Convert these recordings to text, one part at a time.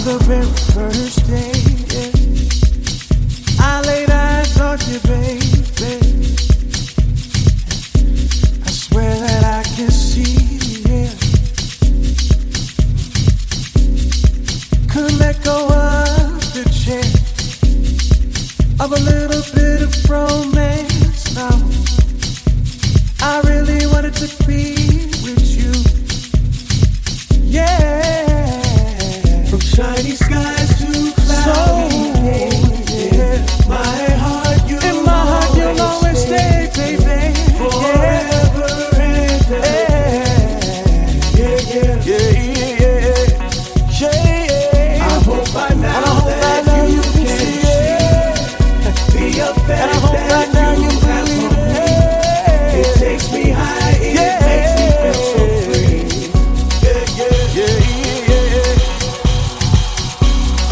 the very first day, yeah, I laid eyes on you, baby. I swear that I can see, yeah. Couldn't let go of the chance of a little bit of romance now. I really wanted to be with you, yeah. From shiny skies to cloudy days, yeah. My heart, you'll always stay, baby. Forever and ever. Yeah. I hope by now that you can see the effect that you have on me. It takes me high, it makes me feel so free. Yeah.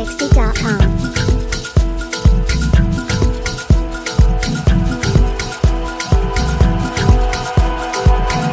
Dixie.com.